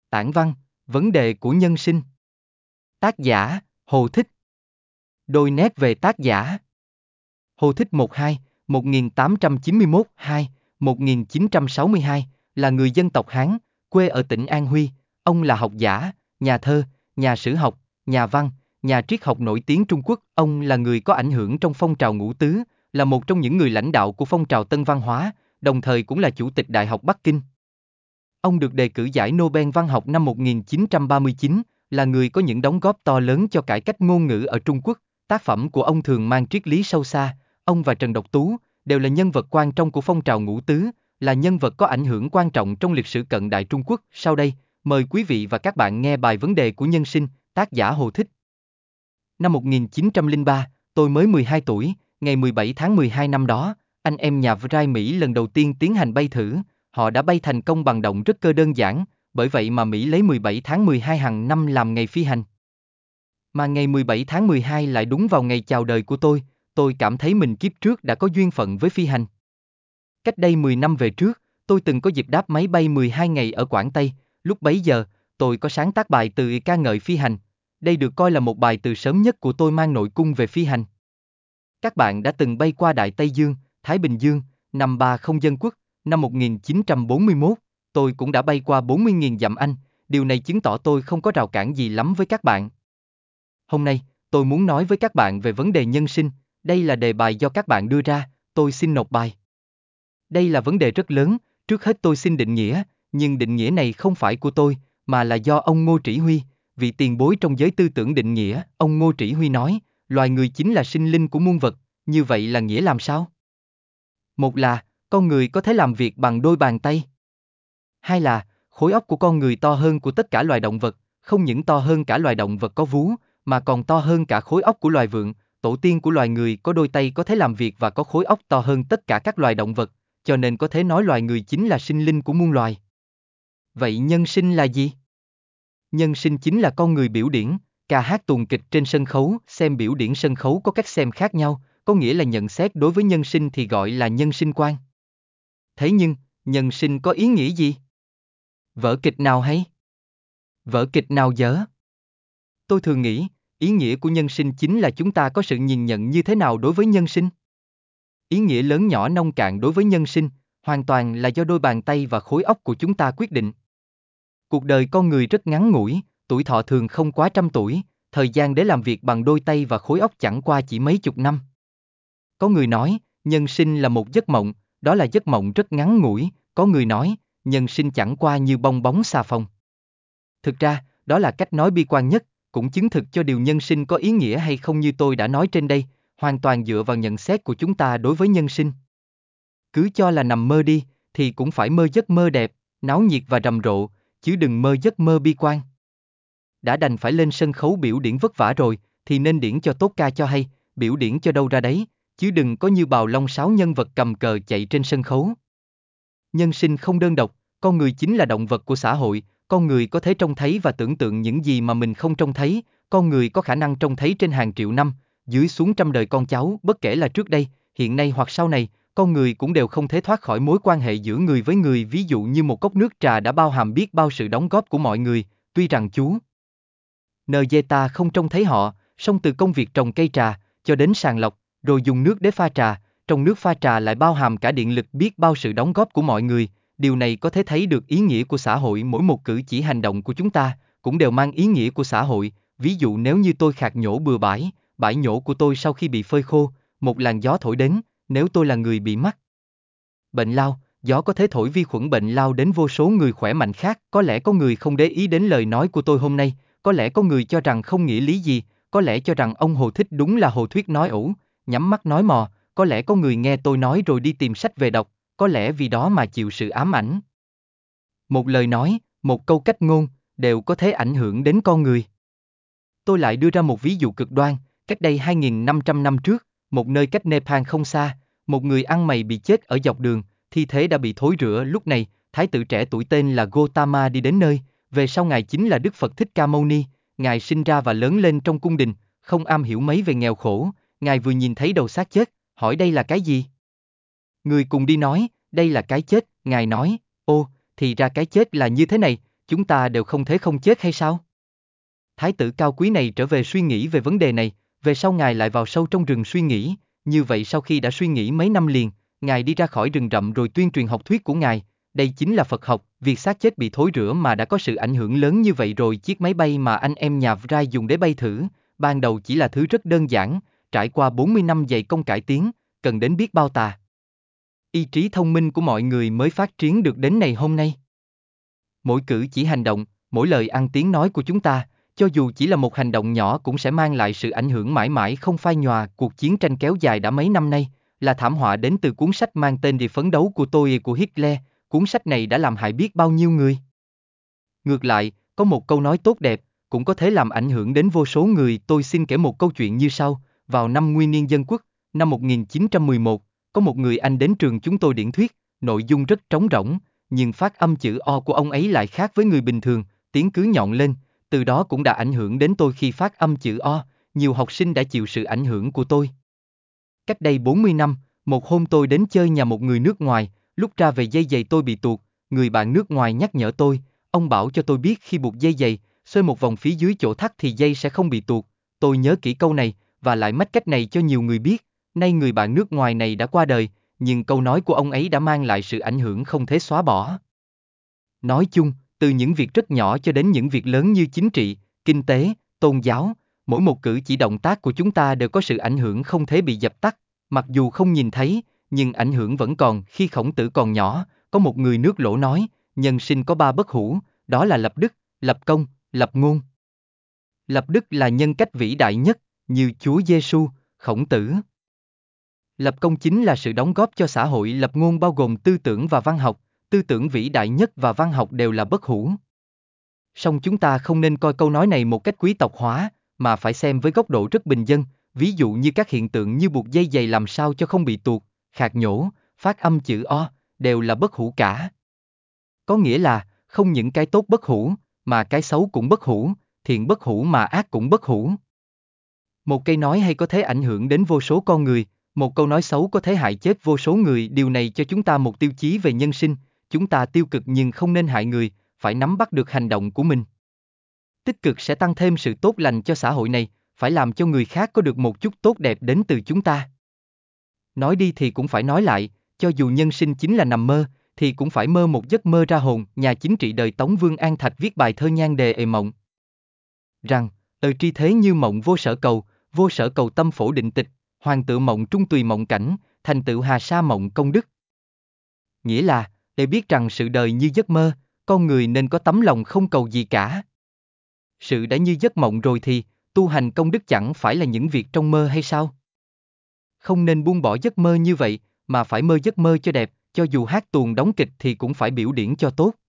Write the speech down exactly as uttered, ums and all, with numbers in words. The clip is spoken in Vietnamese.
Tản văn, vấn đề của nhân sinh. Tác giả, Hồ Thích. Đôi nét về tác giả. Hồ Thích một hai, một nghìn tám trăm chín mươi mốt hai, một nghìn chín trăm sáu mươi hai, là người dân tộc Hán, quê ở tỉnh An Huy. Ông là học giả, nhà thơ, nhà sử học, nhà văn, nhà triết học nổi tiếng Trung Quốc. Ông là người có ảnh hưởng trong phong trào ngũ tứ, là một trong những người lãnh đạo của phong trào Tân văn hóa, đồng thời cũng là chủ tịch Đại học Bắc Kinh. Ông được đề cử giải Nobel văn học năm một nghìn chín trăm ba mươi chín, là người có những đóng góp to lớn cho cải cách ngôn ngữ ở Trung Quốc. Tác phẩm của ông thường mang triết lý sâu xa. Ông và Trần Độc Tú đều là nhân vật quan trọng của phong trào ngũ tứ, là nhân vật có ảnh hưởng quan trọng trong lịch sử cận đại Trung Quốc. Sau đây, mời quý vị và các bạn nghe bài Vấn đề của nhân sinh, tác giả Hồ Thích. Năm một nghìn chín trăm lẻ ba, tôi mới mười hai tuổi, ngày mười bảy tháng mười hai năm đó, anh em nhà Wright Mỹ lần đầu tiên tiến hành bay thử. Họ đã bay thành công bằng động rất cơ đơn giản, bởi vậy mà Mỹ lấy mười bảy tháng mười hai hàng năm làm ngày phi hành. Mà ngày mười bảy tháng mười hai lại đúng vào ngày chào đời của tôi, tôi cảm thấy mình kiếp trước đã có duyên phận với phi hành. Cách đây mười năm về trước, tôi từng có dịp đáp máy bay mười hai ngày ở Quảng Tây, lúc bấy giờ, tôi có sáng tác bài từ ca ngợi phi hành. Đây được coi là một bài từ sớm nhất của tôi mang nội cung về phi hành. Các bạn đã từng bay qua Đại Tây Dương, Thái Bình Dương, năm ba không dân quốc, năm một nghìn chín trăm bốn mươi mốt, tôi cũng đã bay qua bốn mươi nghìn dặm Anh, điều này chứng tỏ tôi không có rào cản gì lắm với các bạn. Hôm nay, tôi muốn nói với các bạn về vấn đề nhân sinh, đây là đề bài do các bạn đưa ra, tôi xin nộp bài. Đây là vấn đề rất lớn, trước hết tôi xin định nghĩa, nhưng định nghĩa này không phải của tôi, mà là do ông Ngô Trĩ Huy, vị tiền bối trong giới tư tưởng định nghĩa. Ông Ngô Trĩ Huy nói, loài người chính là sinh linh của muôn vật, như vậy là nghĩa làm sao? Một là, con người có thể làm việc bằng đôi bàn tay. Hai là, khối óc của con người to hơn của tất cả loài động vật, không những to hơn cả loài động vật có vú, mà còn to hơn cả khối óc của loài vượn. Tổ tiên của loài người có đôi tay có thể làm việc và có khối óc to hơn tất cả các loài động vật, cho nên có thể nói loài người chính là sinh linh của muôn loài. Vậy nhân sinh là gì? Nhân sinh chính là con người biểu diễn, ca hát tuồng kịch trên sân khấu. Xem biểu diễn sân khấu có cách xem khác nhau, có nghĩa là nhận xét đối với nhân sinh thì gọi là nhân sinh quan. Thế nhưng, nhân sinh có ý nghĩa gì? Vở kịch nào hay? Vở kịch nào dở? Tôi thường nghĩ, ý nghĩa của nhân sinh chính là chúng ta có sự nhìn nhận như thế nào đối với nhân sinh. Ý nghĩa lớn nhỏ nông cạn đối với nhân sinh, hoàn toàn là do đôi bàn tay và khối óc của chúng ta quyết định. Cuộc đời con người rất ngắn ngủi, tuổi thọ thường không quá trăm tuổi, thời gian để làm việc bằng đôi tay và khối óc chẳng qua chỉ mấy chục năm. Có người nói, nhân sinh là một giấc mộng, đó là giấc mộng rất ngắn ngủi. Có người nói, nhân sinh chẳng qua như bong bóng xà phòng. Thực ra, đó là cách nói bi quan nhất, cũng chứng thực cho điều nhân sinh có ý nghĩa hay không như tôi đã nói trên đây, hoàn toàn dựa vào nhận xét của chúng ta đối với nhân sinh. Cứ cho là nằm mơ đi, thì cũng phải mơ giấc mơ đẹp, náo nhiệt và rầm rộ, chứ đừng mơ giấc mơ bi quan. Đã đành phải lên sân khấu biểu diễn vất vả rồi, thì nên điển cho tốt ca cho hay, biểu diễn cho đâu ra đấy, chứ đừng có như bào long sáo nhân vật cầm cờ chạy trên sân khấu. Nhân sinh không đơn độc, con người chính là động vật của xã hội, con người có thể trông thấy và tưởng tượng những gì mà mình không trông thấy, con người có khả năng trông thấy trên hàng triệu năm, dưới xuống trăm đời con cháu, bất kể là trước đây, hiện nay hoặc sau này, con người cũng đều không thể thoát khỏi mối quan hệ giữa người với người. Ví dụ như một cốc nước trà đã bao hàm biết bao sự đóng góp của mọi người, tuy rằng chú nờ dê ta không trông thấy họ, song từ công việc trồng cây trà, cho đến sàng lọc, rồi dùng nước để pha trà, trong nước pha trà lại bao hàm cả điện lực, biết bao sự đóng góp của mọi người. Điều này có thể thấy được ý nghĩa của xã hội. Mỗi một cử chỉ hành động của chúng ta cũng đều mang ý nghĩa của xã hội. Ví dụ nếu như tôi khạc nhổ bừa bãi, bãi nhổ của tôi sau khi bị phơi khô, một làn gió thổi đến, nếu tôi là người bị mắc bệnh lao, gió có thể thổi vi khuẩn bệnh lao đến vô số người khỏe mạnh khác. Có lẽ có người không để ý đến lời nói của tôi hôm nay, có lẽ có người cho rằng không nghĩa lý gì, có lẽ cho rằng ông Hồ Thích đúng là Hồ Thuyết nói ẩu, nhắm mắt nói mò, có lẽ có người nghe tôi nói rồi đi tìm sách về đọc, có lẽ vì đó mà chịu sự ám ảnh. Một lời nói, một câu cách ngôn, đều có thể ảnh hưởng đến con người. Tôi lại đưa ra một ví dụ cực đoan, cách đây hai nghìn năm trăm năm trước, một nơi cách Nepal không xa, một người ăn mày bị chết ở dọc đường, thi thể đã bị thối rữa. Lúc này, thái tử trẻ tuổi tên là Gotama đi đến nơi, về sau ngài chính là Đức Phật Thích Ca Mâu Ni. Ngài sinh ra và lớn lên trong cung đình, không am hiểu mấy về nghèo khổ. Ngài vừa nhìn thấy đầu xác chết, hỏi đây là cái gì? Người cùng đi nói, đây là cái chết. Ngài nói, ô, thì ra cái chết là như thế này, chúng ta đều không thể không chết hay sao? Thái tử cao quý này trở về suy nghĩ về vấn đề này, về sau ngài lại vào sâu trong rừng suy nghĩ, như vậy sau khi đã suy nghĩ mấy năm liền, ngài đi ra khỏi rừng rậm rồi tuyên truyền học thuyết của ngài, đây chính là Phật học, việc xác chết bị thối rữa mà đã có sự ảnh hưởng lớn như vậy rồi. Chiếc máy bay mà anh em nhà Vrai dùng để bay thử, ban đầu chỉ là thứ rất đơn giản, trải qua bốn mươi năm dày công cải tiến, cần đến biết bao tà ý trí thông minh của mọi người mới phát triển được đến ngày hôm nay. Mỗi cử chỉ hành động, mỗi lời ăn tiếng nói của chúng ta, cho dù chỉ là một hành động nhỏ cũng sẽ mang lại sự ảnh hưởng mãi mãi không phai nhòa. Cuộc chiến tranh kéo dài đã mấy năm nay, là thảm họa đến từ cuốn sách mang tên Die phấn đấu của tôi của Hitler, cuốn sách này đã làm hại biết bao nhiêu người. Ngược lại, có một câu nói tốt đẹp, cũng có thể làm ảnh hưởng đến vô số người. Tôi xin kể một câu chuyện như sau. Vào năm Nguyên niên Dân Quốc, năm một nghìn chín trăm mười một, có một người Anh đến trường chúng tôi điển thuyết, nội dung rất trống rỗng, nhưng phát âm chữ O của ông ấy lại khác với người bình thường, tiếng cứ nhọn lên, từ đó cũng đã ảnh hưởng đến tôi khi phát âm chữ O, nhiều học sinh đã chịu sự ảnh hưởng của tôi. Cách đây bốn mươi năm, một hôm tôi đến chơi nhà một người nước ngoài, lúc ra về dây giày tôi bị tuột, người bạn nước ngoài nhắc nhở tôi, ông bảo cho tôi biết khi buộc dây giày, xoay một vòng phía dưới chỗ thắt thì dây sẽ không bị tuột. Tôi nhớ kỹ câu này, và lại mách cách này cho nhiều người biết. Nay người bạn nước ngoài này đã qua đời, nhưng câu nói của ông ấy đã mang lại sự ảnh hưởng không thể xóa bỏ. Nói chung, từ những việc rất nhỏ cho đến những việc lớn như chính trị, kinh tế, tôn giáo, mỗi một cử chỉ động tác của chúng ta đều có sự ảnh hưởng không thể bị dập tắt, mặc dù không nhìn thấy, nhưng ảnh hưởng vẫn còn. Khi Khổng Tử còn nhỏ, có một người nước Lỗ nói, nhân sinh có ba bất hủ, đó là lập đức, lập công, lập ngôn. Lập đức là nhân cách vĩ đại nhất, như Chúa Giêsu, Khổng Tử. Lập công chính là sự đóng góp cho xã hội. Lập ngôn bao gồm tư tưởng và văn học, tư tưởng vĩ đại nhất và văn học đều là bất hủ. Song chúng ta không nên coi câu nói này một cách quý tộc hóa, mà phải xem với góc độ rất bình dân, ví dụ như các hiện tượng như buộc dây giày làm sao cho không bị tuột, khạc nhổ, phát âm chữ O, đều là bất hủ cả. Có nghĩa là, không những cái tốt bất hủ, mà cái xấu cũng bất hủ, thiện bất hủ mà ác cũng bất hủ. Một cây nói hay có thể ảnh hưởng đến vô số con người, một câu nói xấu có thể hại chết vô số người. Điều này cho chúng ta một tiêu chí về nhân sinh, chúng ta tiêu cực nhưng không nên hại người, phải nắm bắt được hành động của mình. Tích cực sẽ tăng thêm sự tốt lành cho xã hội này, phải làm cho người khác có được một chút tốt đẹp đến từ chúng ta. Nói đi thì cũng phải nói lại, cho dù nhân sinh chính là nằm mơ, thì cũng phải mơ một giấc mơ ra hồn. Nhà chính trị đời Tống Vương An Thạch viết bài thơ nhan đề Ề Mộng rằng, ờ tri thế như mộng vô sở cầu, vô sở cầu tâm phổ định tịch, hoàng tự mộng trung tùy mộng cảnh, thành tựu hà sa mộng công đức. Nghĩa là, để biết rằng sự đời như giấc mơ, con người nên có tấm lòng không cầu gì cả. Sự đã như giấc mộng rồi thì, tu hành công đức chẳng phải là những việc trong mơ hay sao? Không nên buông bỏ giấc mơ như vậy, mà phải mơ giấc mơ cho đẹp, cho dù hát tuồng đóng kịch thì cũng phải biểu diễn cho tốt.